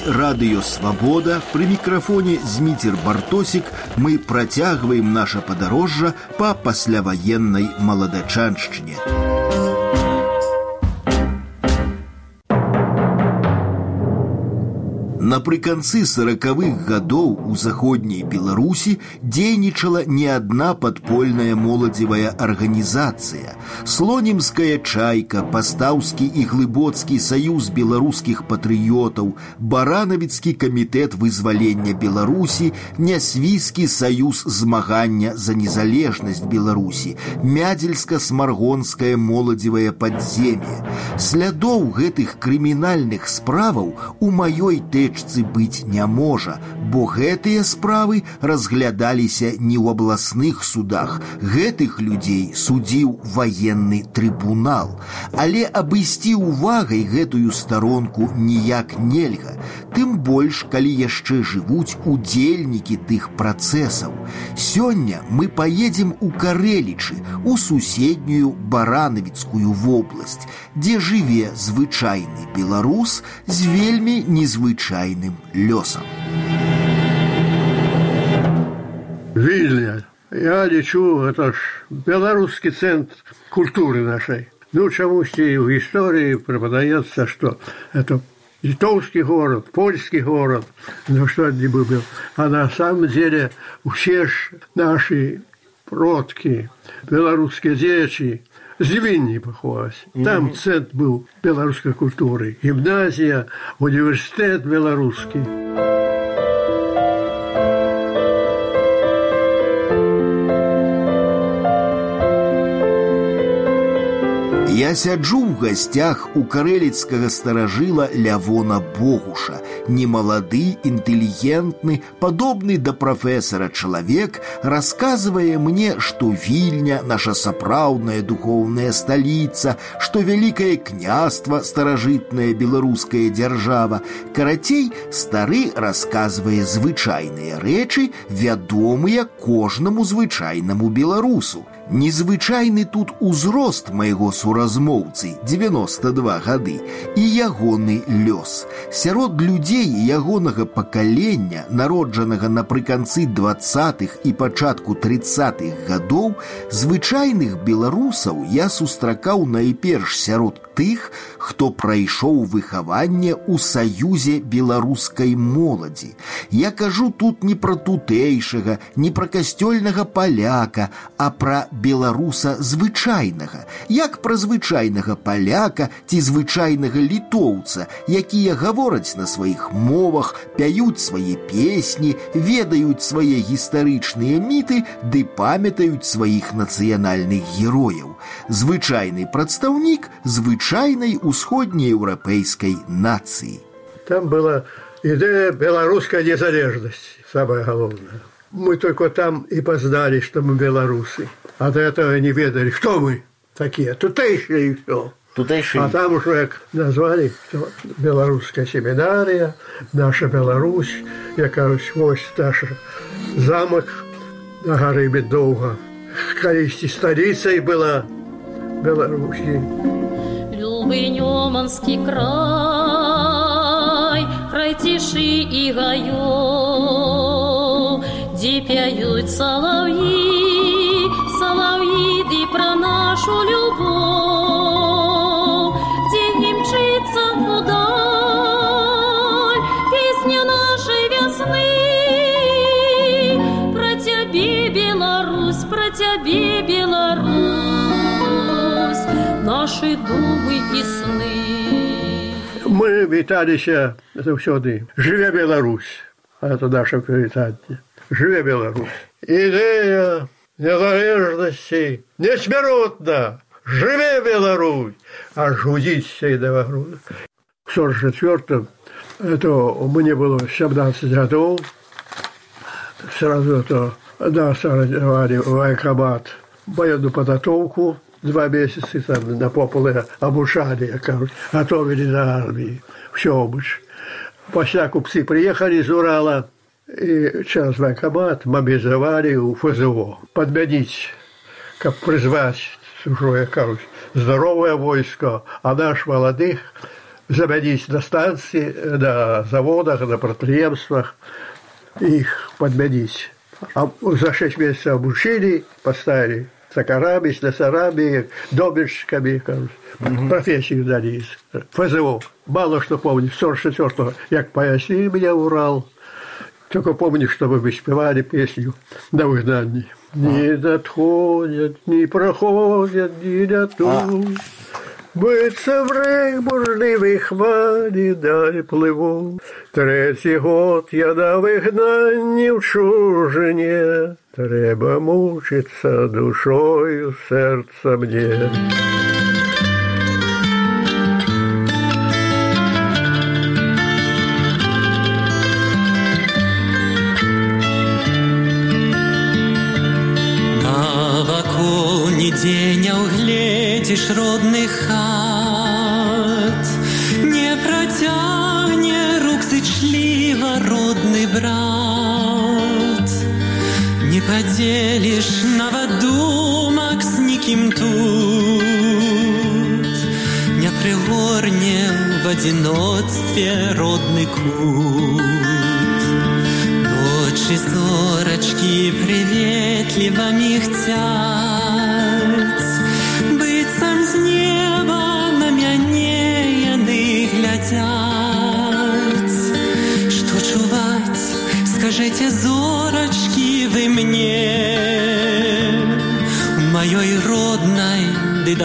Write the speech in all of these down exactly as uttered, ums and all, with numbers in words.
радыё «Свабода». Пры мікрафоне Зміцер Бартосік. Мы працягваем наша падарожжа па пасляваеннай маладачаншчыне. Напрыканцы саракавых гадоў у заходняй Беларусі дзейнічала не адна падпольная моладзевая арганізацыя. Слонімская чайка, Пастаўскі і Глыбоцкі саюз беларускіх патрыётаў, Баранавіцкі камітэт вызвалення Беларусі, Нясвійскі саюз змагання за незалежнасць Беларусі, Мядзельска-смаргонскае моладзевае падзем'е. Слядоў гэтых крымінальных справаў у маёй тэчцы быць не можа, бо гэтыя справы разглядаліся не ў абласных судах. Гэтых людзей судзіў ваенны трыбунал. Але абысці увагай гэтую старонку ніяк нельга, тым больш, калі яшчэ жывуць удзельнікі тых працэсаў. Сёння мы паедзем у Карэлічы, у суседнюю Баранавіцкую вобласць, дзе жыве звычайны беларус з вельмі незвычайным лёсам. Вільня, я лічу, это ж беларускі цэнтр культуры нашай. Ну, чамусьці ў гісторыі преподаецца, што это литовский город, польский город, ну что не был. А на самом деле все наши продки, белорусские дети, з Вільні паховались. Там mm-hmm. центр был белорусской культуры, гимназия, университет белорусский. Я сяджу ў гасцях у карэліцкага старажыла Лявона Богуша. Немалады, інтэлігентны, падобны да прафесара чалавек расказвае мне, што Вільня – наша сапраўдная духоўная сталіца, што вялікае княства, старажытная беларуская дзяржава. Карацей, стары расказвае звычайныя рэчы, вядомыя кожнаму звычайнаму беларусу. Незвычайны тут узрост майго суразмоўцы, дзевяноста два гады, і ягоны лёс. Сярод людзей ягонага пакалення, народжанага напрыканцы дваццатых і пачатку трыццатых гадоў, звычайных беларусаў я сустракаў найперш сярод тых, хто прайшоў выхаванне ў саюзе беларускай моладзі. Я кажу тут не пра тутэйшага, не пра касцёльнага паляка, а пра беларуса звычайнага, як пра звычайнага паляка ці звычайнага літоўца, якія гавораць на сваіх мовах, пяюць свае песні, ведаюць свае гістарычныя міты ды памятаюць сваіх нацыянальных герояў. Звычайны прадстаўнік звычайнай усходнееўрапейскай нацыі. Там была идея белорусской незалежности, самое главное. Мы только там и познали, что мы белорусы. А до этого не ведали, кто мы такие, тутейшие и все. Тутейшие. А там уже как назвали, что белорусская семинария, наша Беларусь, я кажусь, ось наш замок на горы Медовга. Колись столицей была Беларуси. Любый Неманский край, край тиши и гаёв, где пяют соловьи, соловьи, и про нашу любовь, где не мчится вдаль песня нашей весны. Про тебе, Беларусь, про тебе, Беларусь, наши думы и сны. Мы віталіся заўсёды. Жыве Беларусь. Это наше привітанне. Жыве Беларусь. Ідэя незалежнасці несмяротна. Жыве Беларусь. Аж гудзіць і да груду. В сорок четвёртом это мне было семнадцать годов. Сразу это нас организовали в военкомат военную подготовку. Два месяца там на пополе обучали, готовили на армии. Все обуч. После купцы приехали из Урала, и через военкомат мобилизовали у ФЗО. Подменить, как призвать чужое, короче, здоровое войско, а наш молодых заменить на станции, на заводах, на предприятиях, их подменить. А за шесть месяцев обучили, поставили токарами, слесарами, домельщиками, mm-hmm. профессию дали из ФЗО. Мало что помню, сорок четвёртого, як пояснили меня в Урал, только помню, что мы спевали песню на выгнании. Не надходят, не проходят, не летут. Биться в рейх бурливій хвалі далі пливу. Третій год я на вигнанні в чужині. Треба мучиться душою, серця мне. Нигде не угледишь родных хат, не протягне рук зычливо родный брат, не поделишь новодумок с никим тут, не пригорне в одиночестве родный кут. Ночи зорочки приветливо михтят, быццам з неба на мяне яны глядят. Что чуваць, скажите, зорочки, вы мне, в моей родной ды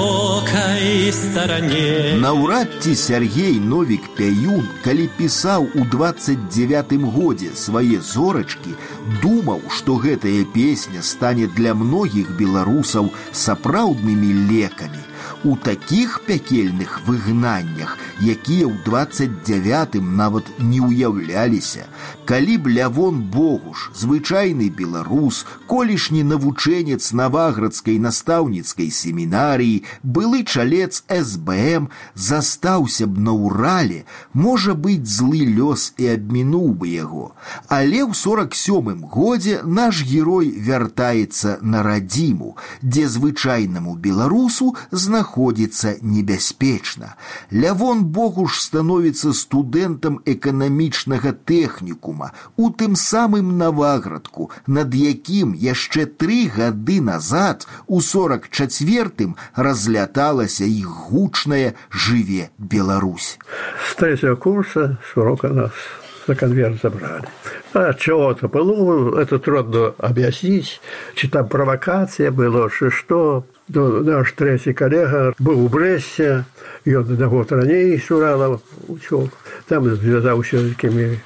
далёкай стороне. Наўрад ці Сяргей Новік Пяюн, калі пісаў у двадцать девятым годзе свае зорачкі, думаў, што гэтая песня стане для многіх беларусаў сапраўднымі лекамі. У такіх пякельных выгнаннях, якія ў двадцать девятым нават не ўяўляліся, калі б Лявон Богуш, звычайны беларус, колішні навучэнец Наваградскай настаўніцкай семінарыі, былы чалец эс бэ эм, застаўся б на Урале, можа быць, злы лёс і абмінуў бы яго. Але ў сорок сёмым годзе наш герой вяртаецца на радзіму, дзе звычайнаму беларусу знаходзіцца небяспечна. Лявон Богуш становіцца студэнтам эканамічнага тэхнікума у тым самым Наваградку, над якім яшчэ тры гады назад, у сорок чацвёртым, разляталася іх гучная «Жыве Беларусь». С третьего курса с урока нас за конверт забрали. А чего-то было, это трудно объяснить, чи там провокация была, чи что. Наш третий коллега был у Бресте, и он на год ранее с Урала учил. Там связался с такими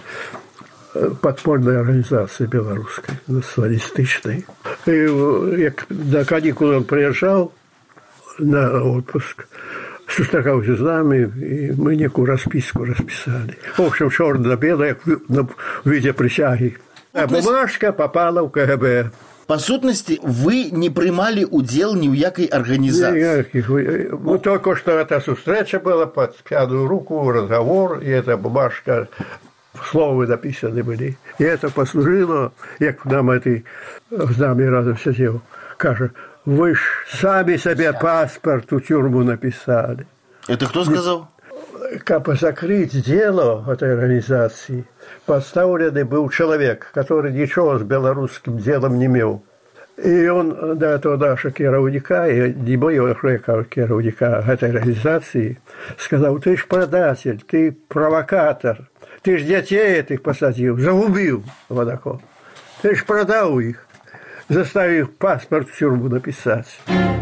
подпольной организацией белорусской, националистичной. И як на каникулы он приезжал на отпуск, сустракаўся з нами, и мы некую расписку расписали. В общем, черно-белое в виде присяги. А бумажка попала в ка гэ бэ. По сутности, вы не принимали удел ни в якой организации? Никаких. Ну, только что эта встреча была под пьяную руку, разговор, и эта бумажка, слова написаны были. И это послужило, як нам этой с нами разом сидел, каже, вы ж сами себе паспорт у тюрьму написали. Это кто сказал? Как закрыть дело этой организации, поставленный был человек, который ничего с белорусским делом не имел. И он до этого нашего керовника, и не моего керовника этой организации, сказал, ты ж предатель, ты провокатор, ты ж детей этих посадил, загубил вот такого. Ты ж продал их, заставив паспорт в тюрьму написать.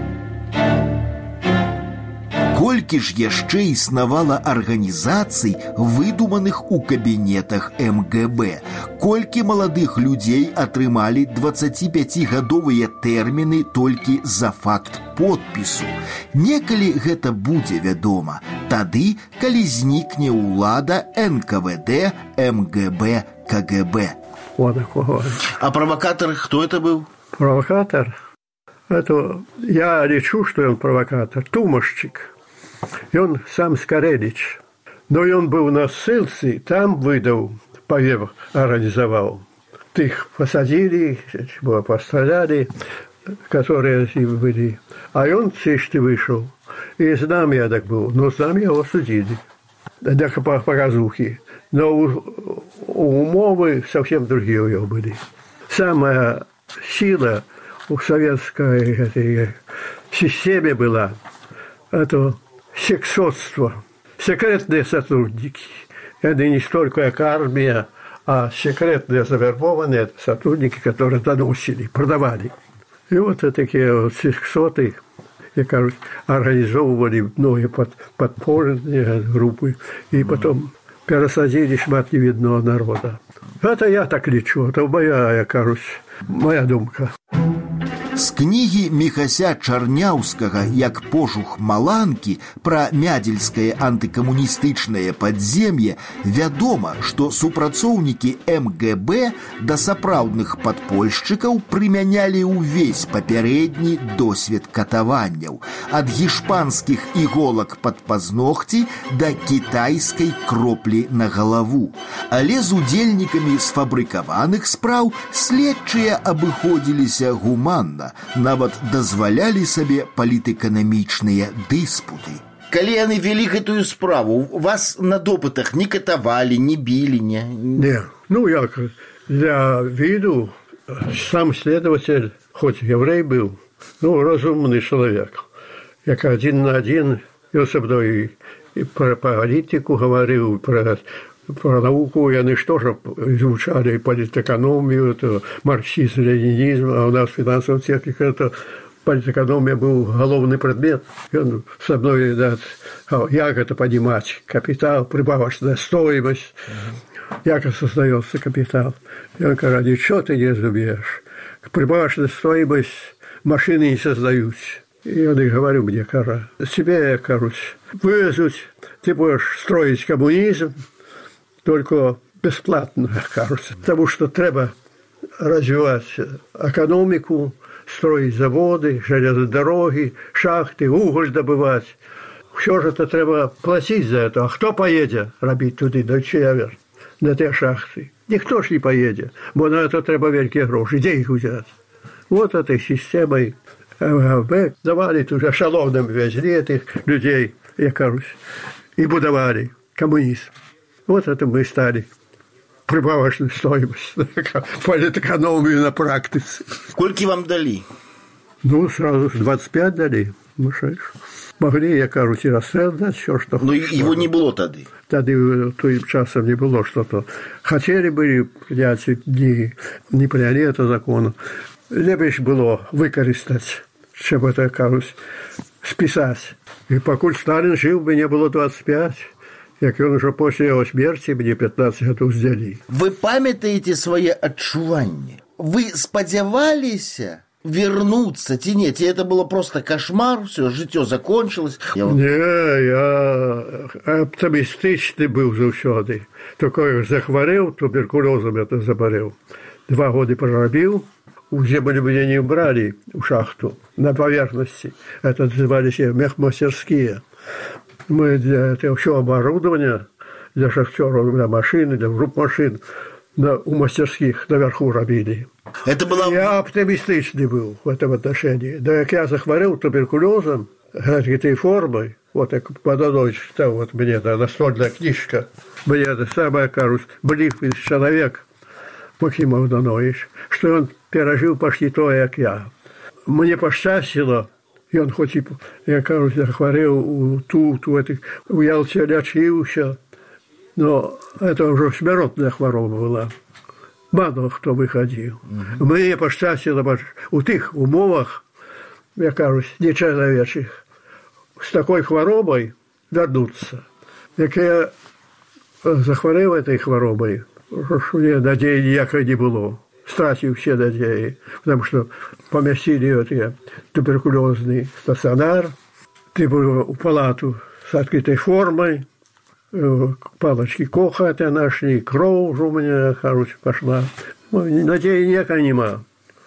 Колькі ж яшчэ існавала арганізацый, выдуманых у кабінетах эм гэ бэ, колькі маладых людзей атрымалі дваццаціпяцігадовыя тэрміны толькі за факт подпісу. Некалі гэта будзе вядома, тады, калі знікне ўлада эн ка вэ дэ, эм гэ бэ, ка гэ бэ. А провокатор кто это был? Провокатор? Это я лечу, что он провокатор. Тумашчик. И он сам Скорелич. Но и он был на ссылке, там выдал, повев организовал. Их посадили, постреляли, которые были. А он цишты вышел. И с нами я так был. Но с нами его судили. для показухи. Но у, у умовы совсем другие у него были. Самая сила у советской этой системе была это сексотство, секретные сотрудники. Это не столько как армия, а секретные завербованные сотрудники, которые доносили, продавали. И вот такие вот сексоты, я кажется, организовывали многие под, подпольные группы, и потом пересадили шмат невидного народа. Это я так лечу, это моя, я кажется, моя думка. З кнігі Міхася Чарняўскага «Як пожух маланкі» пра мядзельскае антыкамуністычнае падзем'е вядома, што супрацоўнікі эм гэ бэ да сапраўдных падпольшчыкаў прымянялі ўвесь папярэдні досвед катаванняў ад гішпанскіх іголак пад пазногці да кітайскай кроплі на галаву. Але з удзельнікамі сфабрыкаваных спраў следчыя абыходзіліся гуманна, нават дазвалялі сабе палітэканамічныя дыспуты. Калі яны вялі гэтую справу, вас на допытах не катавалі, не білі, не? Не, ну як, для виду сам следователь, хоть еврей был, ну, разумный человек, як один на один, ён со мной и про политику говорил, про про науку, яны что же изучали политэкономию, это марксизм, ленинизм, а у нас финансовая техника, это политэкономия был головный предмет. И он со мной, да, как это понимать, капитал, прибавочная стоимость, как создается капитал. И он говорит, ничего ты не разумеешь, прибавочная стоимость машины не создаются. И я говорю мне, кара, тебе, короче, вывезут, ты будешь строить коммунизм, только бесплатно, кажется, потому что треба развивать экономику, строить заводы, железные дороги, шахты, уголь добывать. Все же это треба платить за это. А кто поедет робить туди, до север, на те шахты? Никто ж не поедет, бо на это треба великие гроши, где их взять? Вот этой системой эм гэ бэ давали тут эшелоном везли этих людей, я кажусь, и будовали коммунизм. Вот это мы стали прибавочную стоимость, политэкономию на практике. Сколько вам дали? Ну, сразу двадцать пять дали. Мы могли, я кажусь, и расстрелять, все, что... Но его не было тогда? Тогда тем часом не было что-то. Хотели бы принять, не, не приняли это закон. Лепше было выкористать, чем это, кажусь, списать. И покуль Сталин жил бы, не было двадцать пять. Як ён ужо пасля яго смерці мне пятнадцать гадоў здзялі. Вы памятаеце свае адчуванні? Вы спадзяваліся вернуцца ці не? Ці это было просто кошмар, все, жыццё закончилось? Я... Не, я аптымістычны быў заўсёды. Только захварэў, туберкулёзам это забарэў. Два годы прорабіў, у землю меня не брали у шахту на поверхности. Это назывались мехмастерские. Мы для этого все оборудование, для шахтеров, для машин, для групп машин на, у мастерских наверху робили. Это было... Я оптимистичный был в этом отношении. Да как я захворел туберкулезом, этой формой, вот как Подонович читал, вот мне да, настольная книжка, мне это самое, кажется, близкий человек, Максим Подонович, что он пережил почти то, как я. Мне пощастило, и он хоть и, я, кажется, захворел тут, в этих, у Ялте лечился, но это уже смертная хвороба была. Мало хто выходил. Mm-hmm. Мне пощастило, у тих умовах, я кажусь, нечеловечих, с такой хворобой вернуться. Як я захворел этой хворобой, у меня надеи ніякої не было. Стратил все надеи, потому что поместили вот я туберкулезный стационар, ты был в палату с открытой формой, палочки Коха это нашли, кровь уже у меня, короче, пошла. Надеи никакой нема.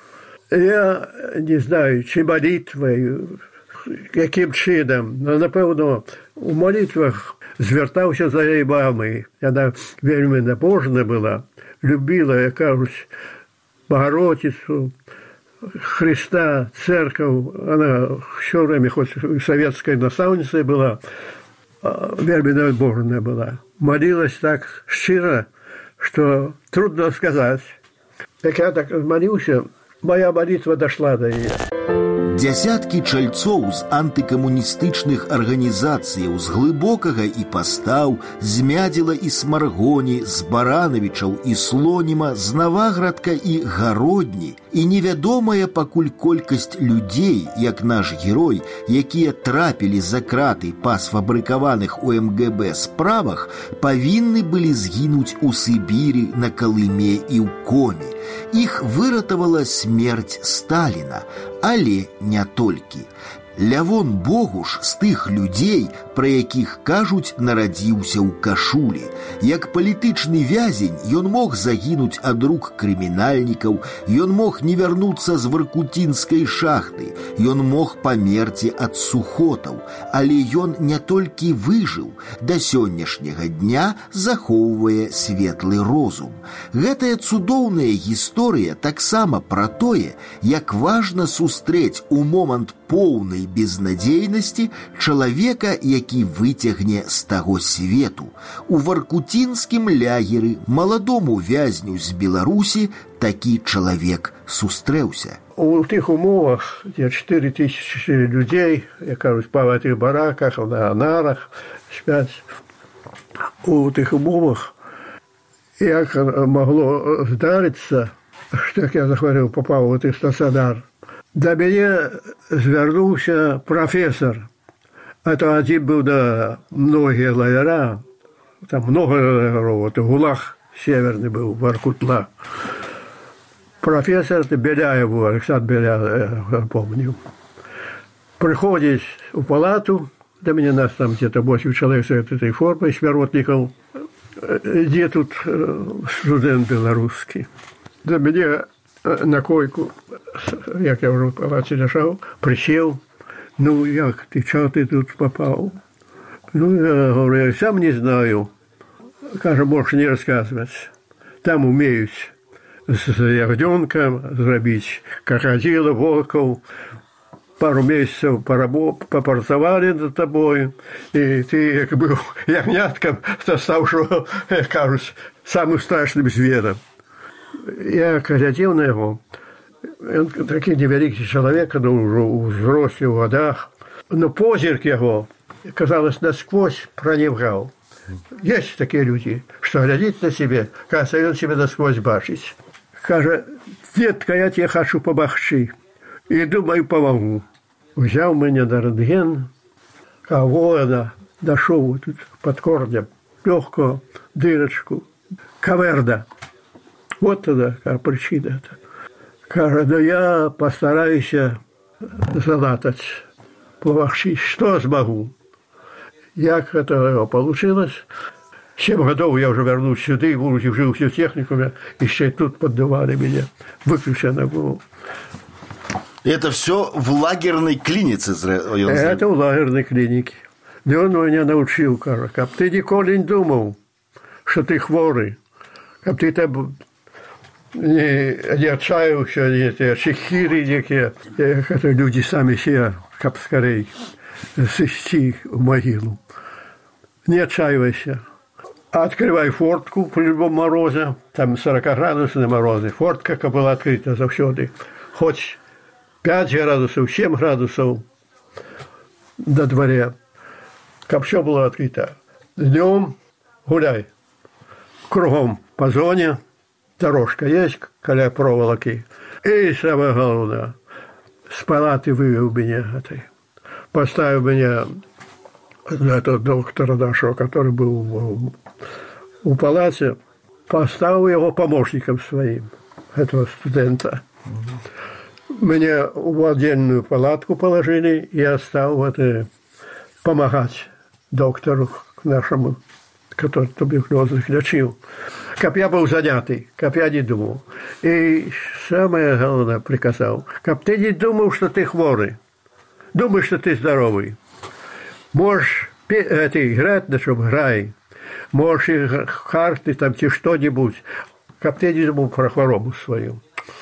Я не знаю, чи молитвой, каким чином, но, напевно, у молитвах звертався за її мамою. Вона вельми набожна була, любила, я кажусь, Богородицу, Христа, церковь. Она все время, хоть советской наставницей была, вербная уборная была. Молилась так щиро, что трудно сказать. Так я так молился, моя молитва дошла до нее. Дзясяткі чальцоў з антыкамуністычных арганізацыяў з глыбокага і пастаў, з Мядзела і Смаргоні, з Баранавічаў і Слоніма, з Наваградка і Гародні, і невядомая пакуль колькасць людзей, як наш герой, якія трапілі за краты па сфабрыкаваных у эм гэ бэ справах, павінны былі згінуць у Сібіры, на Калыме і ў Коме. Іх выратавала смерць Сталіна, але не толькі. Лявон Богуш з тых людзей, пра якіх кажуць, нарадзіўся ў кашулі. Як палітычны вязень ён мог загінуць ад рук крымінальнікаў, ён мог не вярнуцца з варкутінскай шахты, ён мог памерці ад сухотаў, але ён не толькі выжыў, да сённяшняга дня захоўвае светлы розум. Гэтая цудоўная гісторыя таксама пра тое, як важна сустрэць у момант поўнай безнадзейнасці чалавека, які выцягне з таго свету. У варкутінскім лягеры маладому вязню з Беларусі такі чалавек сустрэўся. У тых умовах, дзе чатыры тысячы людзей, як кажуць, па гэтых бараках, на нарах спяць, у тых умовах, як магло здарыцца, што як я захварэў, папаў у гэты стацыянар, да мяне звярнуўся прафесор. Это адзін быў да многія лагера, там много лагеров, это Гулаг северный был, Воркутла. Профессор Беляев был, Александр Беляев, я помню. Приходит в палату, до меня нас там где-то восемь человек с этой формой, смиротников, где тут студент белорусский. До меня на койку, як я уже в палате лежал, присел. Ну, як ты, чего ты тут попал? Ну, я говорю, я сам не знаю. Каже, можешь не рассказывать. Там умеют с ягненком зробить крокодила, волков. Пару месяцев попрацавали над тобой, и ты, как был ягнятком, стал, что, кажется, самым страшным зверем. Я глядел на его. Он такий невеликий человек, но уже у взрослых годах. Но позирк его, казалось, насквозь проникал. Есть такие люди, что глядит на себе, кажется, он себя насквозь бачит. Каже, детка, я тебе хочу помогчи. И думаю, помогу. Взял меня на рентген, кого она дошел тут под корнем, легкую дырочку, каверда. Вот тогда какая причина. Каже, да я постараюсь залатать, помогчи, что смогу. Як это получилось? Семь годов я уже вернусь сюда, будучи жил в техникуме, еще тут поддавали меня, выключено было. Это все в лагерной клинике? Это в лагерной клинике. Да он меня научил, каже, как ты никогда не думал, что ты хворый, как ты там не, не отчаялся, эти чехири, некие, это люди сами себя, как скорее, сыщи в могилу. Не отчаивайся. Открывай фортку при любом морозе, там сорокаградусный мороз, фортка была открыта завсёды. Хоть пять градусов, семь градусов на дворе, как все было открыто. Днем гуляй. Кругом по зоне, дорожка есть, коля проволоки. И самое главное, с палаты вывел меня этой. Поставил меня этого доктора нашего, который был в, в палате, поставил его помощником своим, этого студента. Меня в отдельную палатку положили, и я стал вот, помогать доктору нашему, который туберкулезных лечил. Как я был занятый, как я не думал. И самое главное приказал, как ты не думал, что ты хворый, думаешь, что ты здоровый. Можешь это, играть, на чем играй. Можешь карты там, тебе что-нибудь. Как ты не думал про хворобу свою.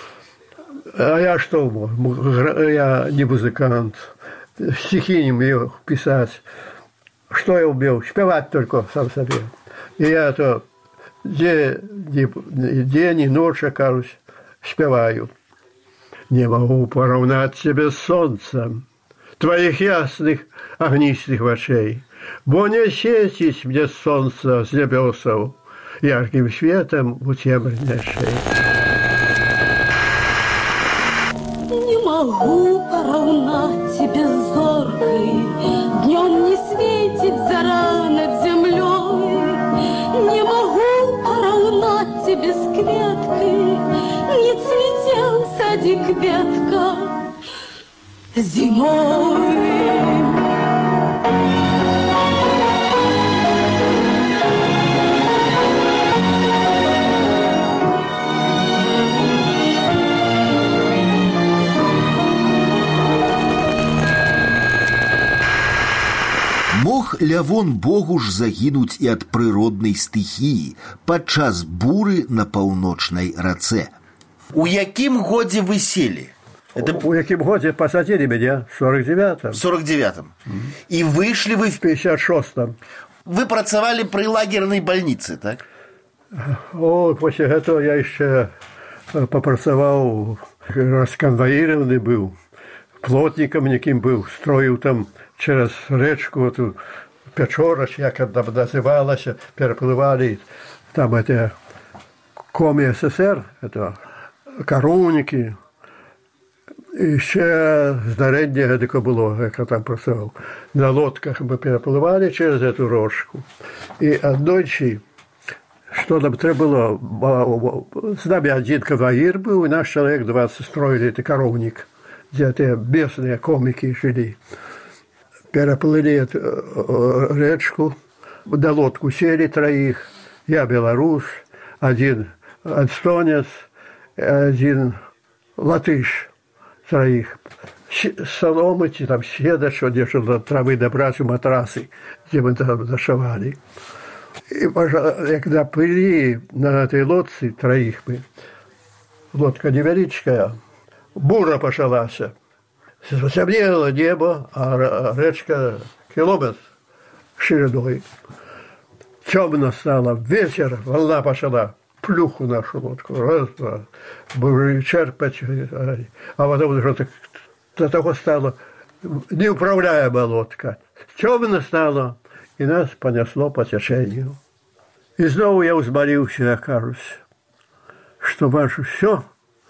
А я что мог? Я не музыкант. Стихи не умею писать. что я умел? Спевать только сам себе. И я то день, день и ночь, кажусь, спеваю. Не могу поравнать себе с солнцем твоих ясных огнистых очей, бо не светить мне солнце с небесов ярким светом в темной шее. Не могу поравнать тебе зоркой, днем не светит зара над землей. Не могу поравнать тебе с кветкой, не цветел садик ветка зимой. Мог Лявон Богуш загінуць і ад прыроднай стыхіі падчас буры на паўночнай рацэ. У якім годзе вы селі? Это... У якім годзе посадили меня? В сорок девятом. В сорок девятом. Mm-hmm. И вышли вы в пятьдесят шестом. Вы працавали при лагерной больнице, так? О, после этого я еще попрацаваў, расконвоированный был, плотником неким был, строил там через речку эту Печорач, як она называлась, переплывали там это Коми СССР, это коровники. І ще здарення таке було, як я там працював. На лодках ми перепливали через цю річку. І одночі, що нам треба було, з нами один конвоїр був, і наш чоловік двадцять строили цей коровник, де ті бісні коміки жили. Переплыли речку, на лодку сели троих, я белорус, один эстонец, один латыш. Троих. Соломы, там седа, что держали травы добрать у матрасы, где мы там зашивали. И, когда плыли на этой лодце троих мы, лодка невеличкая, бура пошалась. Темнело небо, а речка километр шириной. Темно стало, вечер, волна пошла. Плюху нашу лодку, раз, два, будем черпать, а потом уже до того стало неуправляемая лодка. Темно стало, и нас понесло по течению. И снова я взмолился, я кажусь, что ваше все,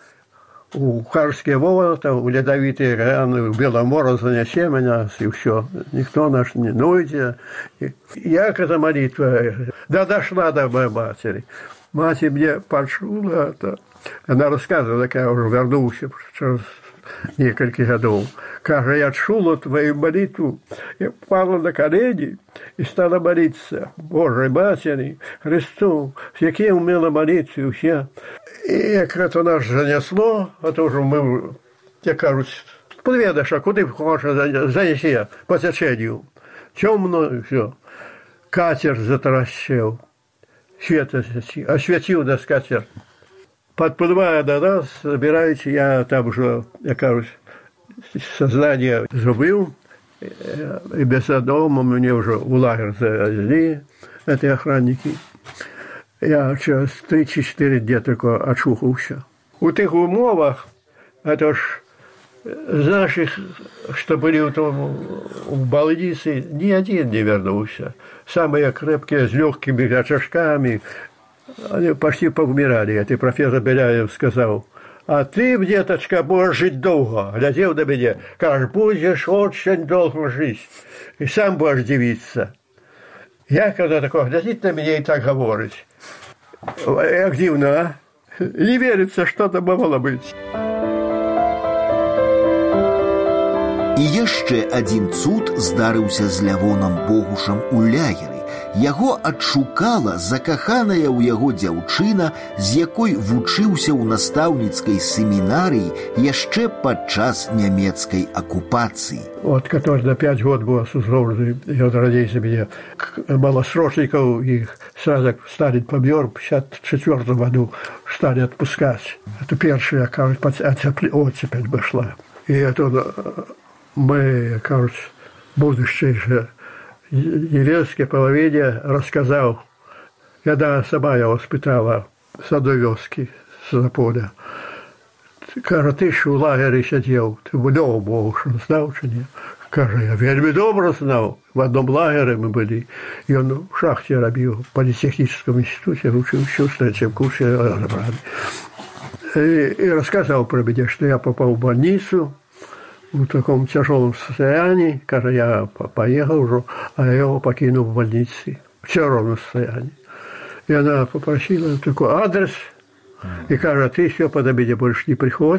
у Карские ворота, у ледовитые раны, у Беломора занесе меня, и все. Никто наш не нойдет. Я к этой молитве, да дошла до моей матери. Мать мне почула это. Она рассказывала, как я уже вернулся через несколько годов. Как я чула твою молитву, я пала на колени и стала молиться Божьей Матери, Христу, с яким умела молиться и все. И как это нас занесло, а тоже мы, я кажусь, подведешь, а куда хочешь занеси по течению. Темно и все. Катер затаращил. Свет осветил на скатерть. Подплывая до нас, собираете, я там уже, я кажусь, сознание забыл, и без дома мне уже в лагерь завезли, эти охранники. Я через три-четыре дня только очухался. У тех умовах, это ж з наших, что были в, том, в больнице, ни один не вернулся. Самые крепкие, с легкими очажками, они почти поумирали. Это профессор Беляев сказал, а ты, деточка, будешь жить долго. Глядел на меня, как будешь очень долго жить. И сам будешь дивиться. Я, когда такой глядит на меня и так говорит, как дивно, а? Не верится, что это могло быть. І яшчэ адзін цуд здарыўся з Лявонам Богушам у лагеры. Яго адшукала закаханая ў яго дзяўчына, з якой вучыўся ў настаўніцкай семінарыі яшчэ падчас нямецкай акупацыі. Вот, который на пять год был осужден, я родился мне, малосрочников, их сразу стали помер, в пятьдесят четвёртом году стали отпускать. Это первая, кажется, оцепень пошла. И это мы, кажется, будущее же невестке половине рассказал, когда сама его спытала с одной вёски, с Заполя. Каже, ты ж у лагері сидів, ти вдома був, що знав чи ні? Каже, я вельми добре знав. В одном лагере мы были, и он в шахте робил, в политехническом институте, учился в третьем курсе разобрали. И, и рассказал про меня, что я попал в больницу в таком тяжелом состоянии. Каже, я поехал уже, а я его покинул в больнице в тяжелом состоянии. И она попросила такой адрес, и каже, ты все подо меня больше не приходь,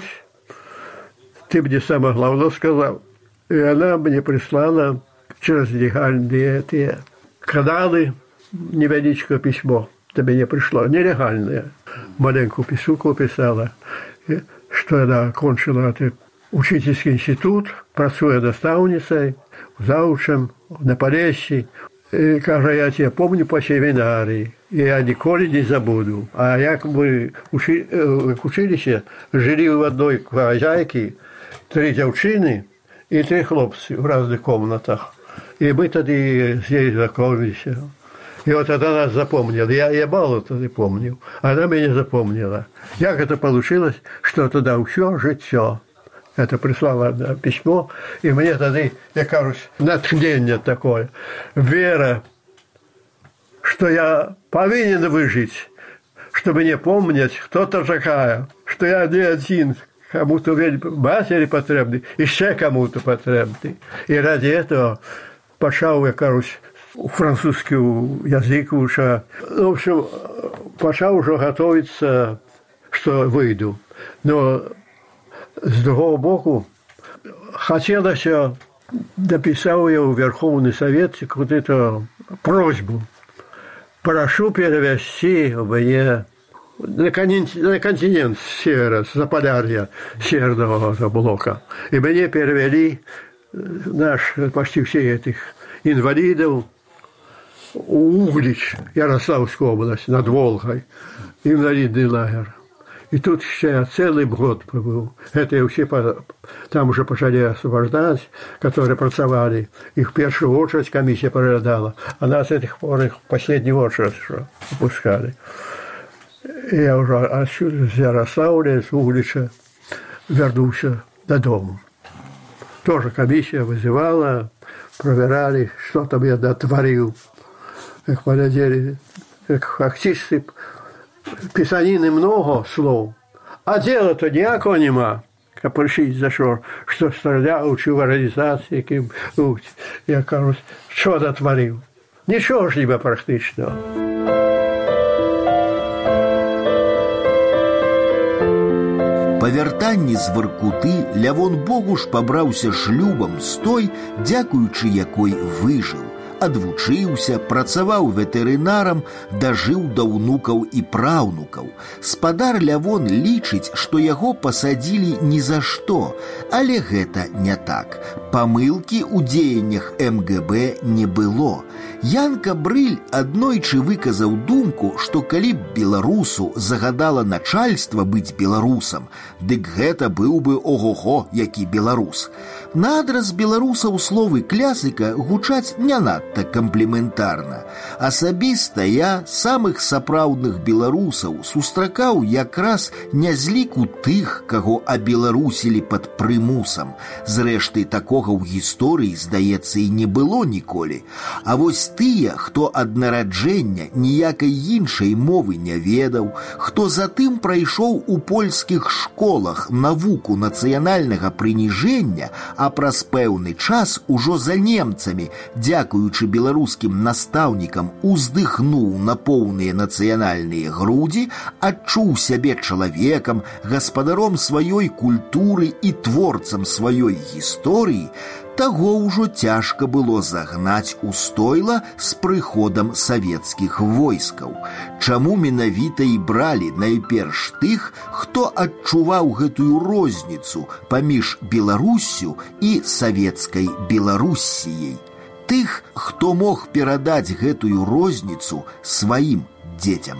ты мне самое главное сказал. И она мне прислала через легальные эти каналы невеличкое письмо. До меня пришло нелегальное. Маленькую писуку писала, что она окончила этот учительский институт, працуя наставницей, заучем на Полессі. И, каже, я тебя помню по семинарии, и я николи не забуду. А як мы учи, в училище жили в одной хозяйке, три девчины и три хлопцы в разных комнатах. И мы тогда здесь знакомились. И вот она нас запомнила. Я, я мало тогда помнил. Она меня запомнила. Как это получилось, что тогда все життя. Это прислала письмо. И мне тогда, я кажусь, натхнение такое. Вера, что я повинен выжить, чтобы не помнить, кто-то такая, что я не один, кому-то матери потребный, еще кому-то потребный. И ради этого почав, я кажусь, французский язык уже. В общем, почав уже готовиться, что выйду. Но с другого боку, хотелось, написал я в Верховный Совет какую-то просьбу. Прошу перевести мне на континент, на континент севера, с Заполярья, северного блока. И мне перевели наш, почти все этих инвалидов у Углич, Ярославская область, над Волгой, инвалидный лагерь. И тут еще я целый год побыл. Это я все там уже пошли освобождать, которые працевали. Их в первую очередь комиссия проглядала, а нас этих пор их в последнюю очередь опускали. И я уже отсюда, с Ярославля, с Углича, вернулся додому. Тоже комиссия вызывала, проверяли, что там я дотворил. Как поглядели, как фактически писанины много слов, а дела-то ніякого нема. Как пришли за що, що стріляв, чи в організації, яким, ну, я кажу, що дотворив? Нічого ж ніби практично. Па вяртанні з Воркуты Лявон Богуш пабраўся шлюбам з той, дзякуючы якой выжыў. Адвучыўся, працаваў ветэрынарам, дажыў да ўнукаў і праўнукаў. Спадар Лявон лічыць, што яго пасадзілі ні за што, але гэта не так. Памылкі ў дзеяннях эм гэ бэ не было. Янка Брыль аднойчы выказаў думку, што калі б беларусу загадала начальства быць беларусам, дык гэта быў бы ого-го, які беларус. На адрас беларусаў словы клясыка гучаць не надта камплементарна. Асабіста я самых сапраўдных беларусаў сустракаў якраз не з ліку тых, каго абеларусілі пад прымусам. Зрэшты, такога ў гісторыі, здаецца, і не было ніколі. А вось тыя, хто ад нараджэння ніякай іншай мовы не ведаў, хто затым прайшоў у польскіх школах навуку нацыянальнага прыніжэння, а праз пэўны час ужо за немцамі, дзякуючы беларускім настаўнікам, уздыхнуў на поўныя нацыянальныя грудзі, адчуў сябе чалавекам, гаспадаром сваёй культуры і творцам сваёй гісторыі, таго ўжо цяжка было загнаць у стойла з прыходам савецкіх войскаў. Чаму менавіта і бралі найперш тых, хто адчуваў гэтую розніцу паміж Беларуссю і савецкай Беларуссіяй? Тых, хто мог перадаць гэтую розніцу сваім дзецям.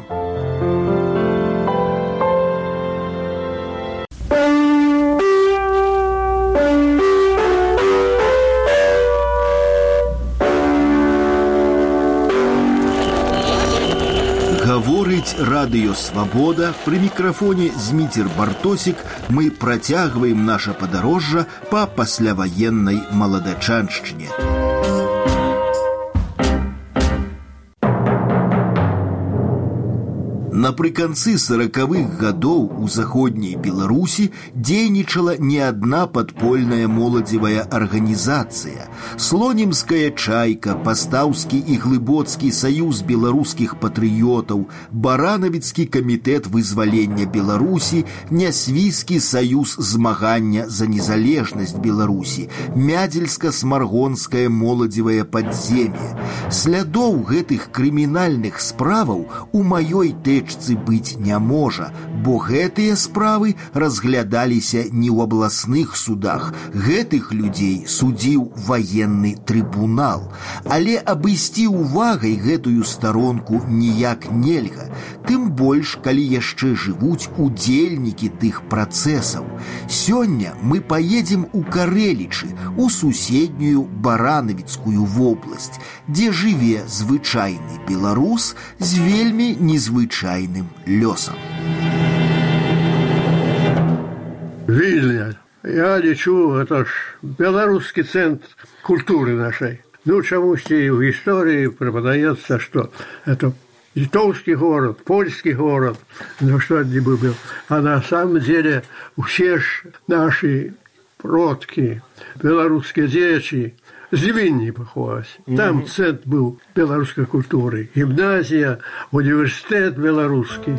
радыё «Свабода», пры мікрафоне Зміцер Бартосік. Мы працягваем наша падарожжа па пасляваеннай маладачаншчыне. Напрыканцы сорокавых гадоў у заходняй Беларусі дзейнічала не адна падпольная моладзевая арганізацыя. Слонімская чайка, Пастаўскі і Глыбоцкі саюз беларускіх патрыётаў, Баранавіцкі камітэт вызвалення Беларусі, Нясвійскі саюз змагання за незалежнасць Беларусі, Мядзельска-смаргонскае моладзевае падзем'е. Слядоў гэтых крымінальных справаў у маёй тэчцы быць не можа, бо гэтыя справы разглядаліся не ў абласных судах. Гэтых людзей судзіў ваенны трыбунал. Але абысці увагай гэтую старонку ніяк нельга, тым больш, калі яшчэ жывуць удзельнікі тых працэсаў. Сёння мы паедзем у Карэлічы, у суседнюю Баранавіцкую вобласць, дзе жыве звычайны беларус з вельмі незвычайным лёсам. Вильня. Я лечу, это ж белорусский центр культуры нашей. Ну, чамусьці в истории преподается, что это литовский город, польский город, ну что это бы был. А на самом деле все наши продки, белорусские дети, з Вільні паходзяць. Там mm-hmm. центр быў беларускай культуры, гімназія, універсітэт беларускі.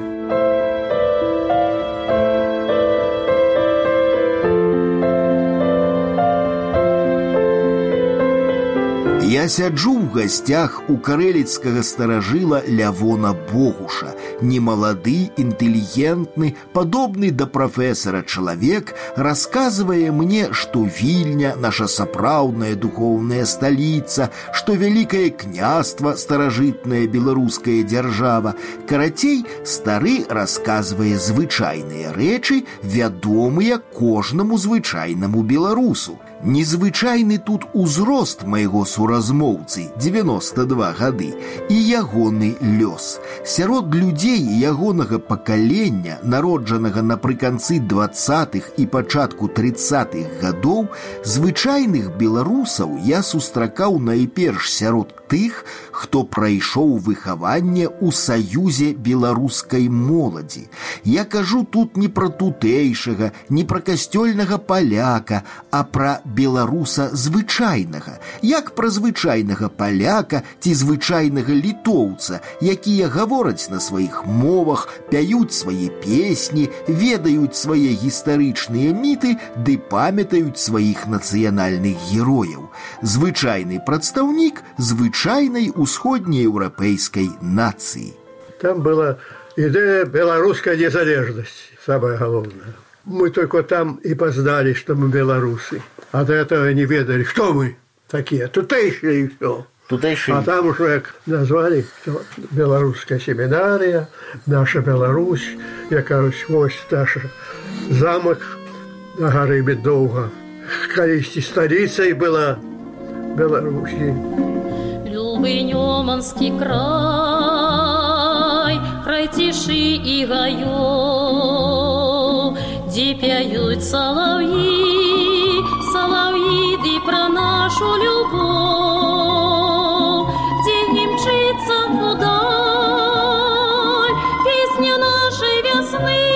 Я сяджу ў гасцях у карэліцкага старажыла Лявона Богуша. Немалады, інтэлігентны, падобны да прафесара чалавек расказвае мне, што Вільня наша сапраўдная духоўная сталіца, што вялікае княства старажытная беларуская дзяржава. Карацей, стары расказвае звычайныя рэчы, вядомыя кожнаму звычайнаму беларусу. Незвычайны тут узрост майго суразмоўцы, дзевяноста два гады, і ягоны лёс. Сярод людзей ягонага пакалення, народжанага напрыканцы дваццатых і пачатку трыццатых гадоў, звычайных беларусаў я сустракаў найперш сярод тых, хто прайшоў выхаванне ў саюзе беларускай моладзі. Я кажу тут не пра тутэйшага, не пра касцёльнага паляка, а пра беларуса звычайнага, як пра звычайнага паляка ці звычайнага літоўца, якія гавораць на сваіх мовах, пяюць свае песні, ведаюць свае гістарычныя міты ды памятаюць сваіх нацыянальных герояў. Звычайны прадстаўнік звычайнай усходнееўрапейскай нацыі. Там была идея белорусской незалежности, самое главное. Мы только там и познали, что мы белорусы. А до этого не ведали, кто мы такие, тутейшие и все. Тутейшие. А там уже назвали, что белорусская семинария, наша Беларусь, якась ось наша замок на горы Медовга. Колись столицей была Беларуси. Любый Неманский край, край тиши и гаёв, где пяют соловьи, соловьи, да про нашу любовь, где не мчится вдаль песня нашей весны.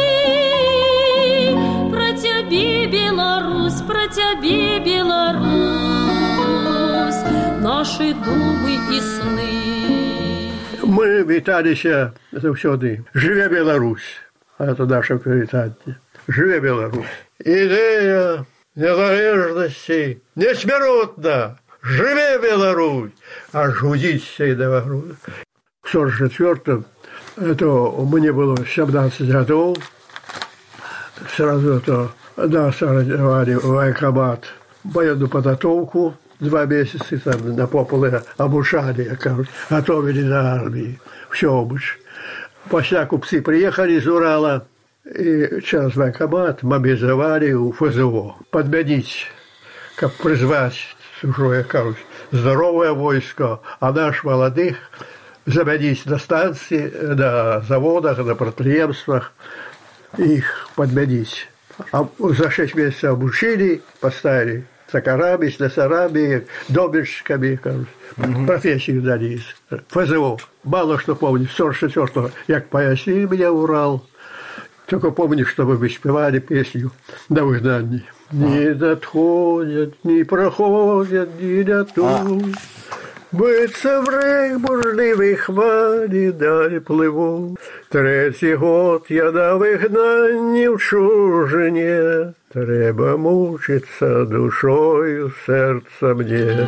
Про тебе, Беларусь, про тебе, Беларусь, наши думы и сны. Мы віталіся заўсёды. Жыве Беларусь. Это наше привітанне. Жыве Беларусь. Идея незалежности несмяротна. Жыве Беларусь. Аж гудзіцца і да груди. В сорок четвёртом это мне было семнадцать годов. Сразу это нас организовали в военкомат военную подготовку. Два месяца там на популе обучали, готовили на армии. Все обуч. После купцы приехали из Урала и через военкомат мобилизовали у ФЗО. Подменить, как призвать чужое, короче, здоровое войско, а наш молодых заменить на станции, на заводах, на предприятиях, их подменить. А за шесть месяцев обучили, поставили токарами, слесарами, домельщиками, угу. Профессию дали. ФЗО. Мало что помню. сорок четвёртого, як пояснили меня в Урал. Только помню, что мы спевали песню на выгнании. Не надходят, не проходят, не летут. Биться в рек бурливій хвалі далі пливу. Третій год я на вигнанні в чужині. Треба мучиться душою, серце мне.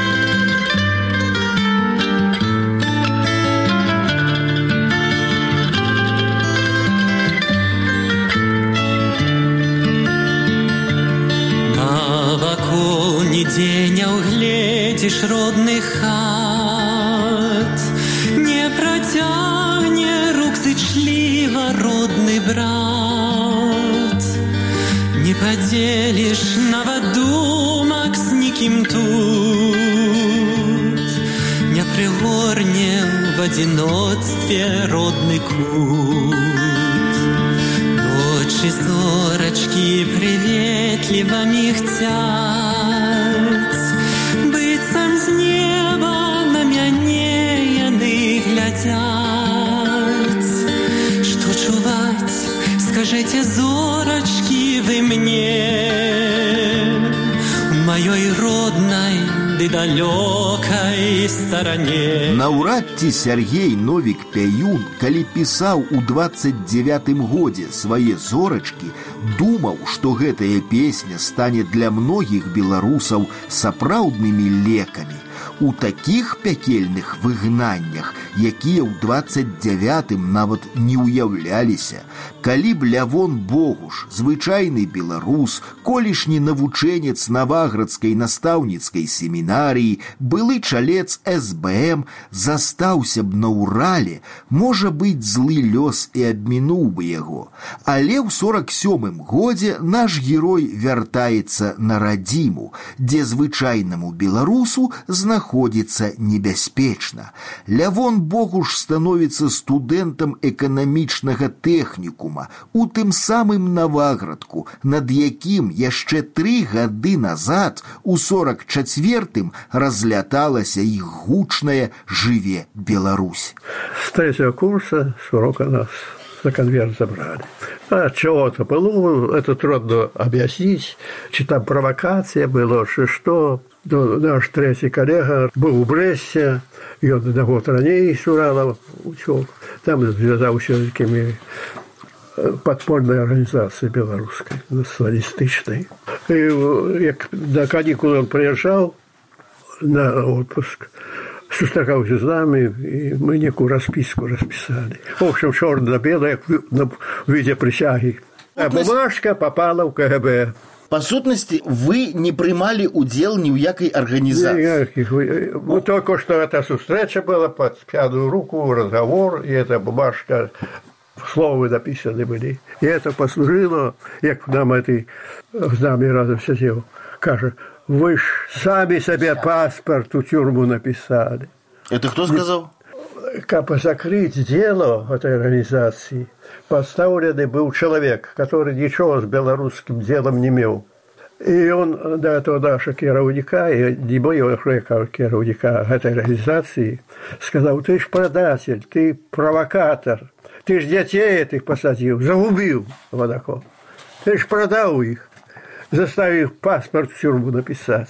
Нигде не углядишь родных хат, не протягне рук зычливо родный брат, не поделишь новодумок с никим тут, не пригорне в одиночестве родный кут. Дочи зорочки приветливо михтят, быццам з неба на мяне яны глядят. Что чуваць, скажите, зорочки, вы мне, у моей родной ды далёкай старане. Наўрад ці Сяргей Новік Пяюн, калі пісаў у двадцать девятым годзе свае зорачкі, думаў, што гэтая песня стане для многіх беларусаў сапраўднымі лекамі. У такіх пякельных выгнаннях, якія ў двадцать девятым нават не ўяўляліся, калі б Лявон Богуш, звычайны беларус, колішні навучэнец Наваградскай настаўніцкай семінарыі, былы чалец эс бэ эм, застаўся б на Урале, можа быць, злы лёс і абмінуў бы яго. Але ў сорок сёмым годзе наш герой вяртаецца на радзіму, дзе звычайнаму беларусу знаходзіцца небяспечна. Лявон Богуш становіцца студэнтам эканамічнага тэхнікума у тым самым Наваградку, над якім яшчэ тры гады назад, у сорок чацвёртым, разляталася іх гучная «Жыве Беларусь». С третьего курса с урока нас за конверт забрали. А чего-то было, это трудно объяснить, чи там провокация была, что что. Наш третий коллега был в Бресте, и он на год ранее с Урала учил. Там связался с такими подпольной организацией белорусской, националистичной. И как на каникулы он приезжал на отпуск, сустракался с нами, и мы некую расписку расписали. В общем, черно-белое в виде присяги. А бумажка попала в ка гэ бэ. По сутности, вы не принимали удел ни в якой организации? Никаких. Ну, только что эта встреча была, под пьяную руку, разговор, и эта бумажка, слова написаны были. И это послужило, как нам этой с нами разом сидел, каже, вы ж сами себе паспорт у тюрьму написали. Это кто сказал? Как закрыть дело этой организации, поставленный был человек, который ничего с белорусским делом не имел. И он до этого нашего керовника, и не моего керовника этой организации, сказал, ты ж предатель, ты провокатор, ты ж детей этих посадил, загубил водокол, ты ж продал их, заставив паспорт в тюрьму написать.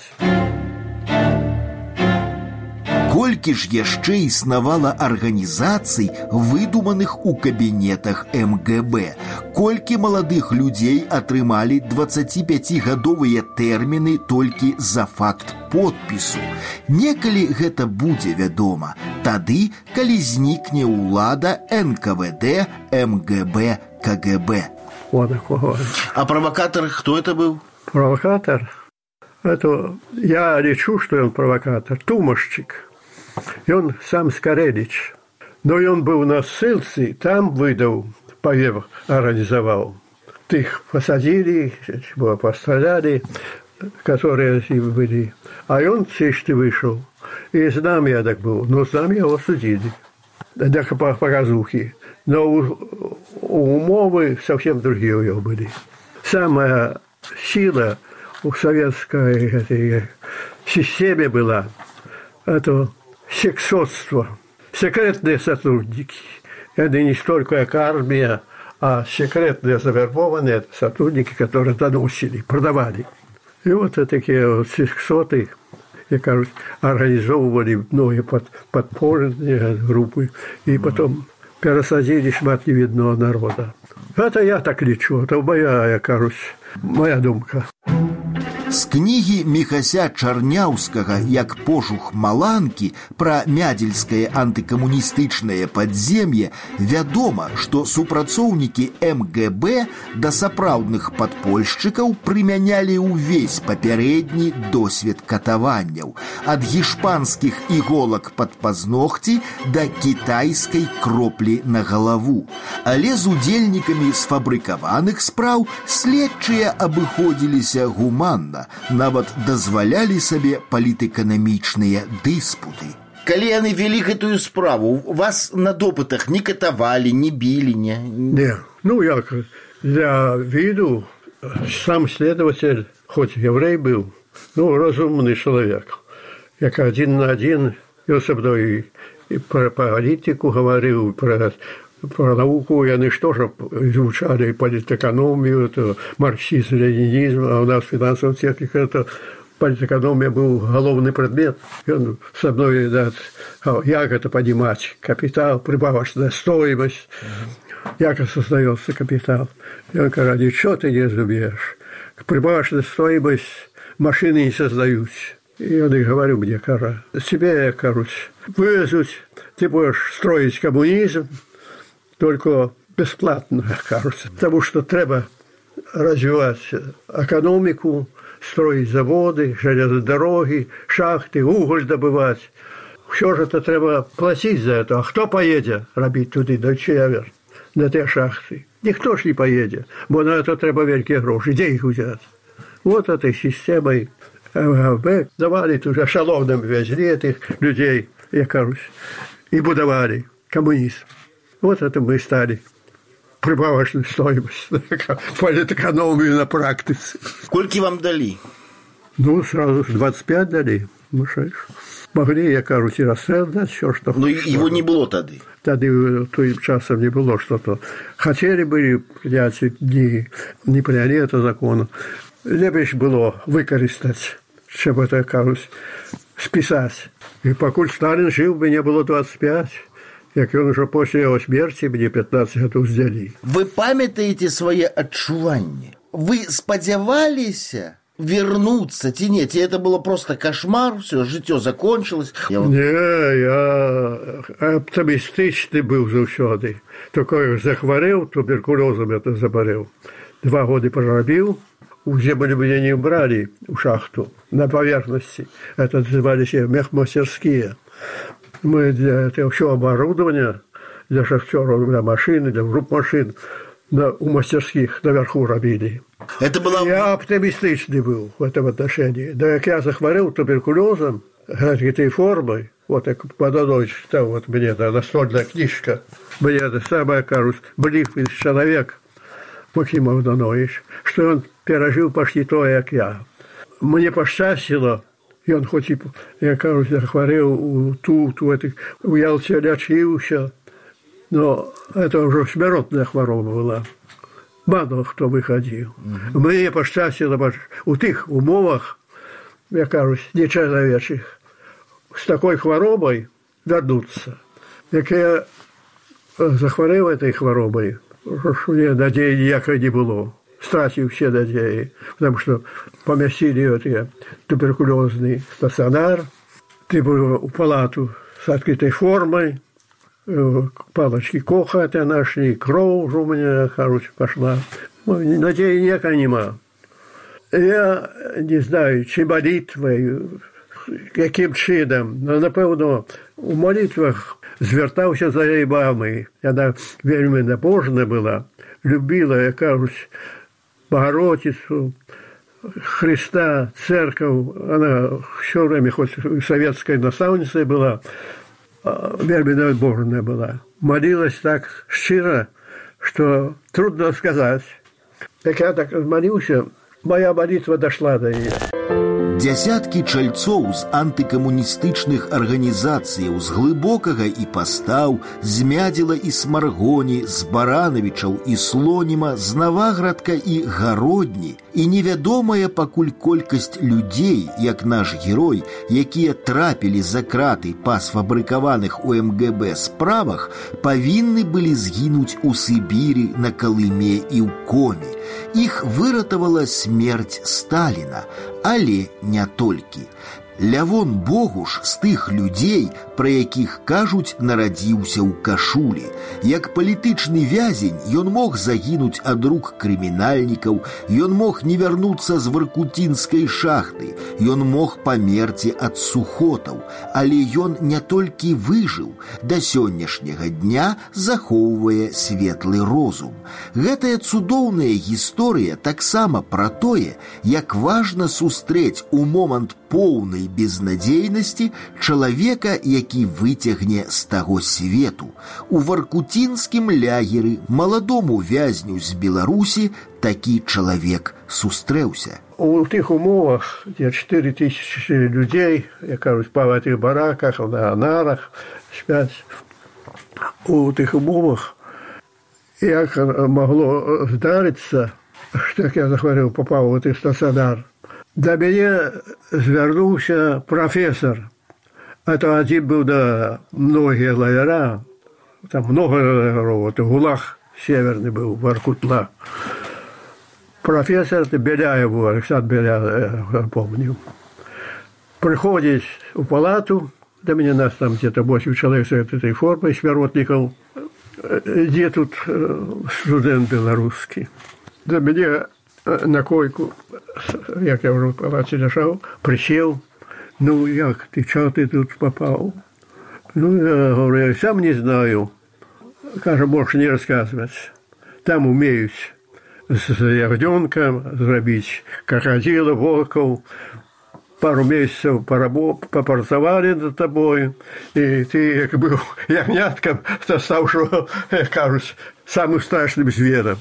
Колькі ж яшчэ існавала арганізацый, выдуманых у кабінетах эм гэ бэ, колькі маладых людзей атрымалі дваццаціпяцігадовыя тэрміны толькі за факт подпісу. Некалі гэта будзе вядома, тады, калі знікне ўлада эн ка вэ дэ, эм гэ бэ, ка гэ бэ. А провокатор кто это был? Провокатор? Это я лечу, что он провокатор. Тумашчик. И он сам Скорелич. Но и он был на ссылце, там выдал, повев, организовал. Их посадили, постреляли, которые были. А он чисто вышел. И с нами я так был. Но с нами его судили. для показухи. Но у, у умовы совсем другие у него были. Самая сила у советской этой системе была это сексотство, секретные сотрудники. Это не столько как армия, а секретные завербованные сотрудники, которые доносили, продавали. И вот такие вот сексоты, я кажется, организовывали многие под, подпольные группы, и потом пересадили шмат невидного народа. Это я так лечу, это моя, я кажется, моя думка. З кнігі Міхася Чарняўскага «Як пошух маланкі» пра мядзельскае антыкамуністычнае падзем'е вядома, што супрацоўнікі эм гэ бэ да сапраўдных падпольшчыкаў прымянялі ўвесь папярэдні досвед катаванняў ад гішпанскіх іголак пад пазногці да кітайскай кроплі на галаву. Але з удзельнікамі сфабрыкаваных спраў следчыя абыходзіліся гуманна, нават дазвалялі сабе палітэканамічныя дыспуты. Калі яны вялі гэтую справу, вас на допытах не катавалі, не білі, не? Не, ну як, для виду сам следователь, хоть еврей был, ну, разумный человек, як один на один, ён со мной и про политику говорил, про про науку, яны что же изучали политэкономию, это марксизм, ленинизм, а у нас финансовая техника, это политэкономия был головный предмет. И он со мной, да, как это понимать, капитал, прибавочная стоимость, как создается капитал. И он говорит, ничего ты не разумеешь, прибавочная стоимость машины не создаются. И он и говорю мне, кара, тебе, короче, вывезут, ты будешь строить коммунизм, только бесплатно, кажется. Потому что треба развивать экономику, строить заводы, железные дороги, шахты, уголь добывать. Все же это треба платить за это. А кто поедет робить туди, до Чевер, на те шахты? Никто ж не поедет. Бо на это треба великие гроши. Где их взять? Вот этой системой эм гэ бэ давали уже шаловным везли этих людей, я кажусь, и будовали коммунизм. Вот это мы стали прибавочную стоимость, политэкономию на практике. Сколько вам дали? Ну, сразу двадцать пять дали. Ну, что ж. Могли, я кажусь, и расстрел дать, все, что... Но его не было тогда. Тогда тем часом не было что-то. Хотели бы принять, не, не приняли это закон. Лепше было выкористать, чем это, кажусь, списать. И покуль Сталин жил, бы не было двадцать пять. Як ён ужо пасля яго смерці мне пятнадцать гадоў здзялі. Вы памятаеце свае адчуванні? Вы спадзяваліся вернуцца ці не? Ці это было просто кошмар, все, жыццё закончилось? Я... Не, я оптимістычны быў заўсёды. Только захварэў, туберкулёзам это забарэў. Два годы прорабіў, у землю меня не брали у шахту на поверхности. Это назывались мехмастерские. Мы для этого все оборудование, для шахтеров, для машин, для групп машин на, у мастерских наверху робили. Это было... Я оптимистичный был в этом отношении. Да как я захворел туберкулезом, этой формой, вот как подадой читал, вот мне да, настольная книжка, мне это самое, кажется, близкий человек, Максим Авданович, что он пережил почти то, как я. Мне посчастило, и он хоть и, я кажется, захворел тут, у этих, у Ялте лечился, но это уже смертная хвороба была. Мало хто выходил. Mm-hmm. Мне посчастило, у тих умовах, я кажусь, нечеловечих, с такой хворобой вернуться. Як я захворел этой хворобой, мне надеи ніякої не было. Стратил все надеи, потому что поместили это туберкулезный стационар, ты был в палату с открытой формой, палочки Коха это нашли, кровь у меня, короче, пошла. Надеи никакой нема. Я не знаю, чи молитвой, каким чином, но, напевно, у молитвах звертався за її мамою. Вона вельми набожна була, любила, я кажусь, Богородицю, Христа, церковь. Она все время, хоть советской наставницей была, вельми набожная была. Молилась так щиро, что трудно сказать. Так я так молился, моя молитва дошла до нее. Дзясяткі чальцоў з антыкамуністычных арганізацыяў з глыбокага і пастаў, з Мядзела і Смаргоні, з Баранавічаў і Слоніма, з Наваградка і Гародні, і невядомая пакуль колькасць людзей, як наш герой, якія трапілі за краты па сфабрыкаваных у эм гэ бэ справах, павінны былі згінуць у Сібіры, на Калыме і ў Коме. Іх выратавала смерць Сталіна, але не толькі. Лявон Богуш з тых людзей, пра якіх кажуць, нарадзіўся ў кашулі. Як палітычны вязень ён мог загінуць ад рук крымінальнікаў, ён мог не вярнуцца з варкутінскай шахты, ён мог памерці ад сухотаў, але ён не толькі выжыў, да сённяшняга дня захоўвае светлы розум. Гэтая цудоўная гісторыя таксама пра тое, як важна сустрэць у момант поўнай безнадзейнасці чалавека, які выцягне з таго свету. У варкутінскім лягеры маладому вязню з Беларусі такі чалавек сустрэўся. У тых умовах, дзе чатыры тысячы людзей, як кажуць, па гэтых бараках, на нарах спяць, у тых умовах, як магло здарыцца, што, як я захварэў, папаў у тых стацыянар, да мяне звярнуўся прафесор. Это адзін быў да многія лагера, там много лагеров, это ГУЛАГ северный быў, Воркутла. Профессор Беляев был, Александр Беляев, я помню. Приходит в палату, до меня нас там где-то восемь человек с этой формой, смиротников, где тут студент белорусский. До меня на койку, як я уже в палате лежал, присел. Ну, як ты, чего ты тут попал? Ну, я говорю, я сам не знаю. Кажу, можешь не рассказывать. Там умеют с ягненком зробить крокодила, волков. Пару месяцев попрацавали над тобой, и ты, как был ягнятком, стал, что, кажется, самым страшным звером.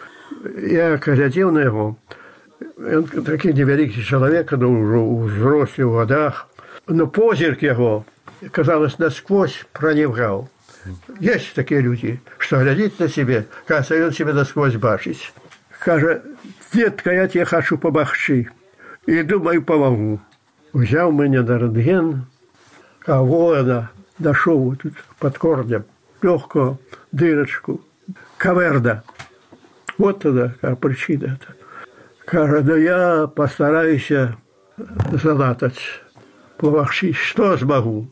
Я глядел на его. Он такой невеликий человек, но уже в взрослых годах. Но позирк его, казалось, насквозь проникал. Есть такие люди, что глядит на себе, кажется, он себя насквозь бачит. Каже, детка, я тебе хочу помогчи. И думаю, помогу. Взял меня на рентген, а воина дошел тут под корнем, легкую дырочку, каверда. Вот тогда какая причина. Каже, да я постараюсь залатать, помогчи, что смогу.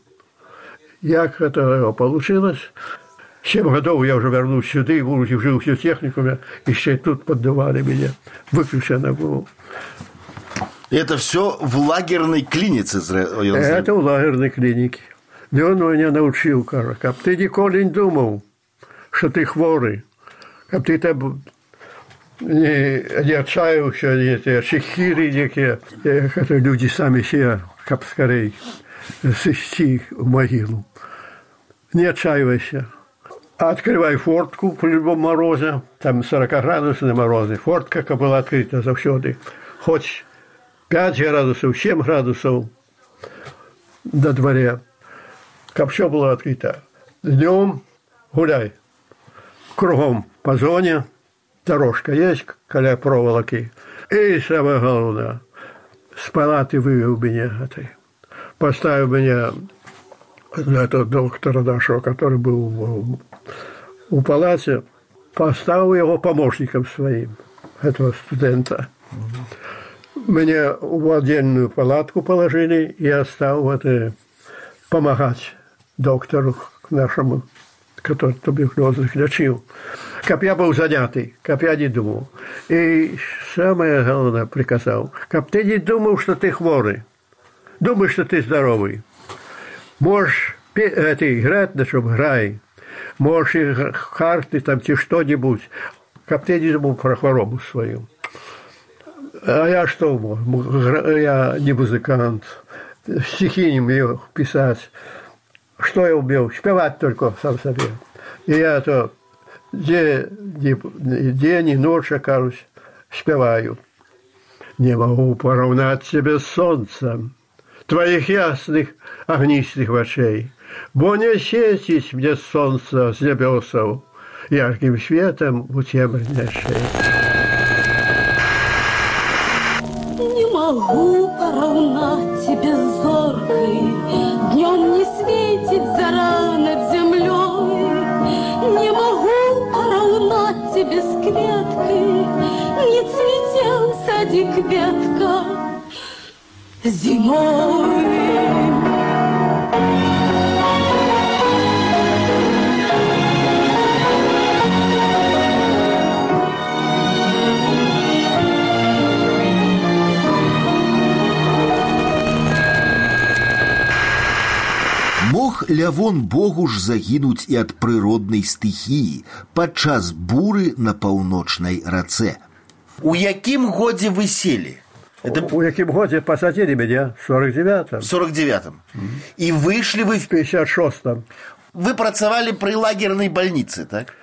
Як это получилось? Семь годов я уже вернусь сюда, и будучи в живых техникуме, еще тут поддавали меня, выключенно было. Это все в лагерной клинике? Это в лагерной клинике. И он меня научил, каже, как ты никогда не думал, что ты хворый, как ты там не, не отчаялся, не те чехири некие, это люди сами себя, как скорее, сыщи в могилу. Не отчаивайся. Открывай фортку при любом морозе, там сорокаградусные морозы. Фортка как была открыта завсёды. Хоть пять градусов, семь градусов на дворе. Как все было открыто. Днем гуляй. Кругом по зоне. Дорожка есть, коля проволоки. И самое главное, с палаты вывел меня этой. Поставил меня этого доктора нашего, который был в, в палате, поставил его помощником своим, этого студента. Mm-hmm. Меня в отдельную палатку положили, и я стал вот, помогать доктору нашему, который туберкулезных лечил. Как я был занятый, как я не думал. И самое главное приказал, как ты не думал, что ты хворый, думаешь, что ты здоровый. Можешь это, играть, на чем играй. Можешь играть карты там, тебе что-нибудь. Как ты не думал про хворобу свою. А я что мог? Я не музыкант. Стихи не умею писать. что я умел? Спевать только сам себе. И я то день и ночь, кажусь, спеваю. Не могу поравнать себе с солнцем твоих ясных огнистых очей, бо не светить мне солнце с небесов ярким светом у темной шеи. Не могу поравнать тебе с зоркой, днем не светит зара над землей. Не могу поравнать тебе с кветкой, не цветел садик ветка зимой. Мог Лявон Богуш загінуць і ад прыроднай стыхіі падчас буры на паўночнай рацэ. У якім годзе вы селі? Это... У якім годзе посадили меня? В сорок девятом. В сорок девятом. Mm-hmm. И вышли вы в пятьдесят шестом. Вы працавали при лагерной больнице, так?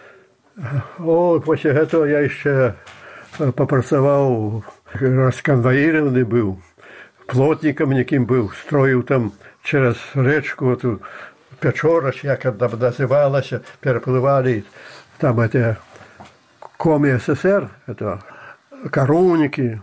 О, после этого я еще попрацаваў, расконвоированный был, плотником неким был, строил там через речку эту Печорач, як она называлась, переплывали там это Коми СССР, это коровники.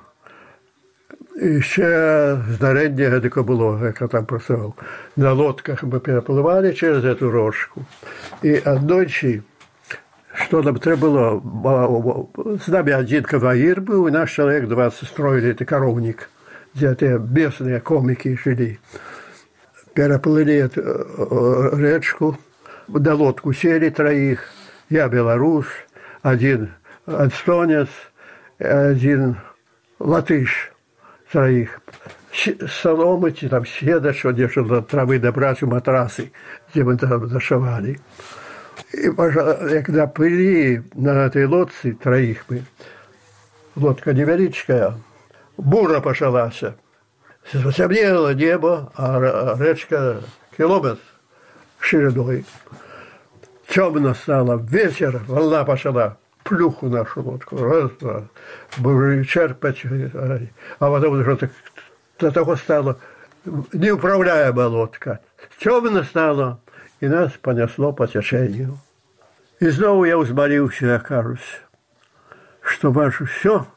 І ще здарення таке було, як я там працював. На лодках ми перепливали через цю річку. І одночі, що нам треба було, з нами один конвоїр був, і наш чоловік двадцять строили цей коровник, де ті місцеві комики жили. Переплыли речку, на лодку сели троих, я белорус, один эстонец, один латыш. Троих. Соломы, там седа, что держали травы добрать у матрасы, где мы там зашивали. И когда плыли на этой лодце, троих мы, лодка невеличкая, бура пошалась. Темнело небо, а речка километр шириной. Темно стало, вечер, волна пошла. Плюху нашу лодку, раз, два, будем черпать, а потом уже так, до того стало неуправляемая лодка. Темно стало, и нас понесло по течению. И снова я взмолился, я кажусь, что ваше все,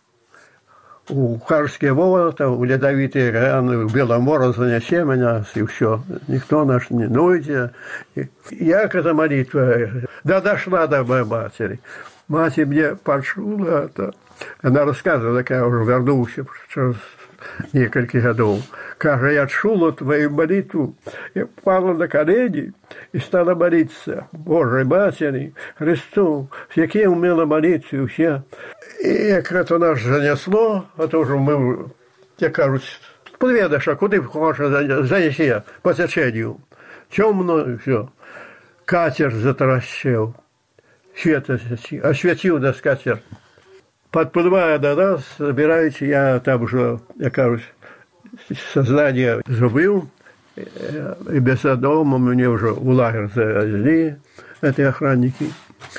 у Карские ворота, у ледовитые раны, у Беломора занесе меня, и все. Никто наш не нойдет. Я к этой молитве, да дошла до моей матери. Мать мне почула это. Она рассказывала, как я уже вернулся через несколько годов. Как я чула твою молитву, я пала на колени и стала молиться Божьей Матери, Христу, с яким умела молиться все. И как это нас занесло, а то уже мы, я кажусь, подведешь, а куда хочешь занеси по течению. Темно все. Катер затаращил. Свет осветил нас катер. Подплывая до нас, собираете, я там уже, я кажусь, сознание забыл, и без дома мне уже в лагерь завезли, эти охранники.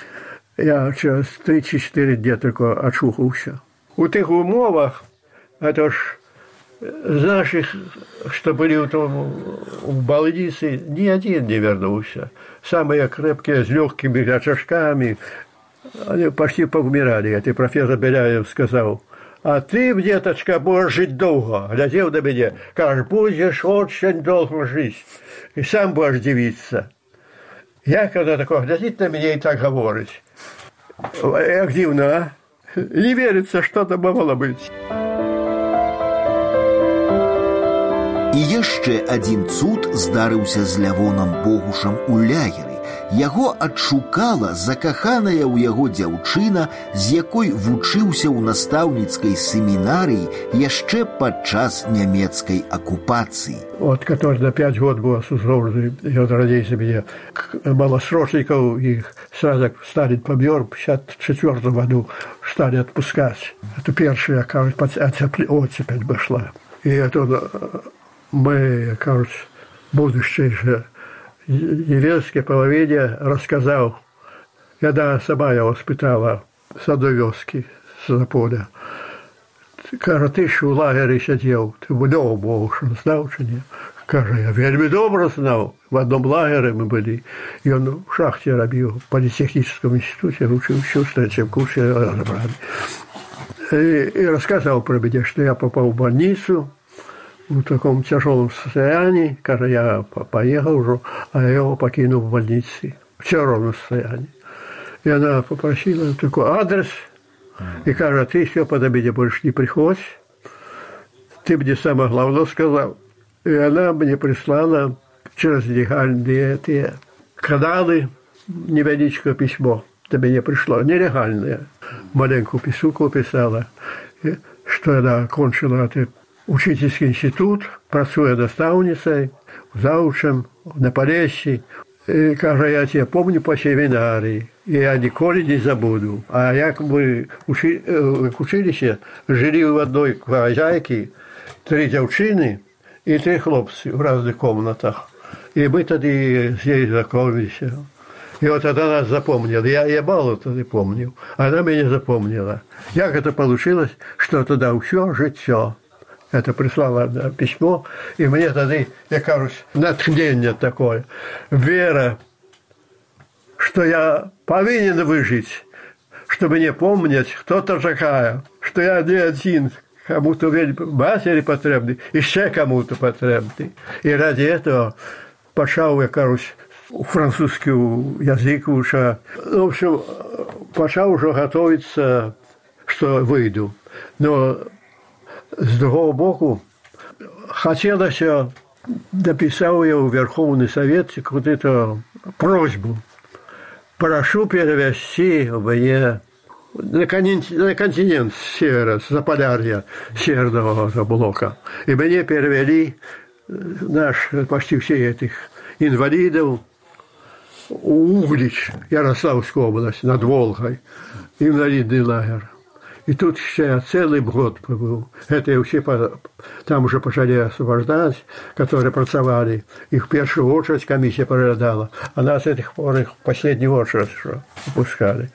Я через три-четыре дня только очухался. У тех умовах, это ж з наших, что были в, том, в больнице, ни один не вернулся. Самые крепкие, с легкими очажками, они почти поумирали. Это профессор Беляев сказал: а ты, деточка, будешь жить долго. Глядел на меня, как будешь очень долго жить. И сам будешь дивиться. Я, когда такое глядит на меня и так говорит, як дивно, а? Не верится, что это могло быть. І яшчэ адзін цуд здарыўся з Лявонам Богушам у лагеры. Яго адшукала закаханая ў яго дзяўчына, з якой вучыўся ў настаўніцкай семінарыі яшчэ падчас нямецкай акупацыі. Вот, который на пять год был осужден, я родился мне, малосрочников, их сразу стали помер, в пятьдесят четвёртом году стали отпускать. Это первая, кажется, оцепень пошла. И это мы, кажется, будущее же невестке половине рассказал, когда сама его спытала с одной вёски, с Заполя. Каже, ты ж у лагері сидів, ти вдома був, що знав чи ні? Каже, я вельми добре знав. В одном лагере мы были. И он в шахте робил, в политехническом институте, учился в третьем курсе. И, и рассказал про меня, что я попал в больницу в таком тяжелом состоянии. Каже, я поехал уже, а я его покинул в больнице в тяжелом состоянии. И она попросила такой адрес. И каже, ты все подо меня больше не приходь. Ты мне самое главное сказал. И она мне прислала через легальные эти каналы невеличкое письмо. До меня пришло нелегальное. Маленькую писуку писала, что она окончила этот учительский институт, працуя наставницей, заучем на Полессі. И, каже, я тебя помню по семинарии, и я николи не забуду. А як мы учи, в училище жили в одной хозяйке, три девчины и три хлопцы в разных комнатах. И мы тогда здесь знакомились. И вот она нас запомнила. Я, я мало тогда помнил. Она меня запомнила. Як это получилось, что тогда все життя. Это прислала письмо, и мне тогда, я кажусь, натхнение такое. Вера, что я повинен выжить, чтобы не помнить, кто то такая, что я не один, кому-то матери потребный, еще кому-то потребный. И ради этого почал, я кажусь, французский язык уже. В общем, почал уже готовиться, что выйду. Но с другого боку, хотелось, написал я в Верховный Совет какую-то просьбу. Прошу перевести мне на континент, на континент севера, с Заполярья, северного блока. И мне перевели наш, почти все этих инвалидов в Углич, Ярославская область, над Волгой, инвалидный лагерь. И тут еще я целый год побыл. Это я все там уже пошли освобождать, которые працевали. Их в первую очередь комиссия проглядала, а нас с этих пор их в последнюю очередь выпускали.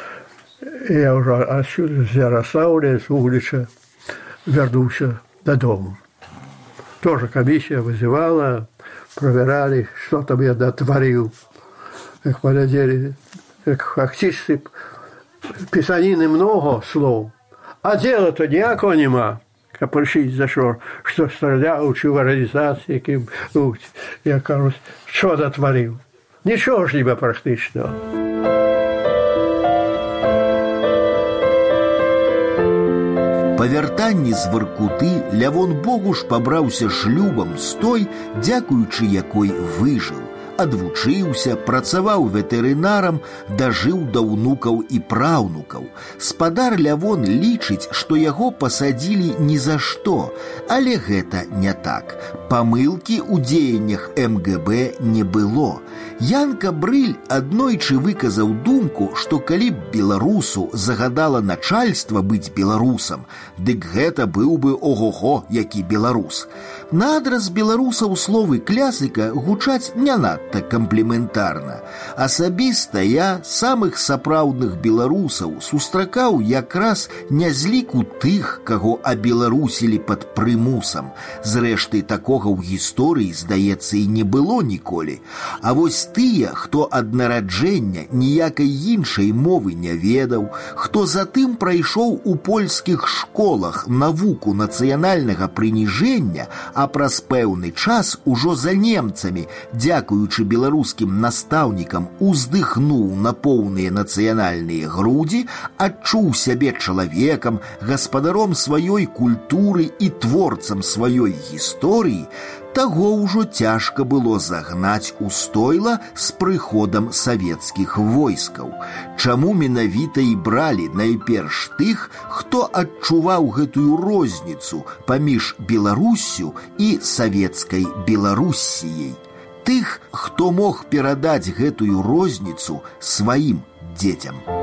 И я уже отсюда, с Ярославля, с Углича, вернулся додому. Тоже комиссия вызывала, проверяли, что там я дотворил. Как полетели, как активисты, писанины много слов, а дела-то ніякого нема. Прийшли за що, що стріляв, чи в організації, яким, я кажу, що дотворив. Нічого ж ніби практично. Па вяртанні з Воркуты Лявон Богуш пабраўся шлюбам з той, дзякуючы якой выжыў. Адвучыўся, працаваў ветэрынарам, дажыў да ўнукаў і праўнукаў. Спадар Лявон лічыць, што яго пасадзілі ні за што, але гэта не так. Памылкі ў дзеяннях эм гэ бэ не было. Янка Брыль аднойчы выказаў думку, што калі б беларусу загадала начальства быць беларусам, дык гэта быў бы ого-го, які беларус. На адрас беларусаў словы клясыка гучаць не надта кампліментарна. Асабіста я самых сапраўдных беларусаў сустракаў якраз не з ліку тых, каго абеларусілі пад прымусам. Зрэшты, такога ў гісторыі, здаецца, і не было ніколі. А вось тыя, хто ад нараджэння ніякай іншай мовы не ведаў, хто затым прайшоў у польскіх школах навуку нацыянальнага прыніжэння, а праз пэўны час ужо за немцамі, дзякуючы беларускім настаўнікам, уздыхнуў на поўныя нацыянальныя грудзі, адчуў сябе чалавекам, гаспадаром сваёй культуры і творцам сваёй гісторыі, таго ўжо цяжка было загнаць у стойла з прыходам савецкіх войскаў. Чаму менавіта і бралі найперш тых, хто адчуваў гэтую розніцу паміж Беларуссю і савецкай Беларуссіяй? Тых, хто мог перадаць гэтую розніцу сваім дзецям.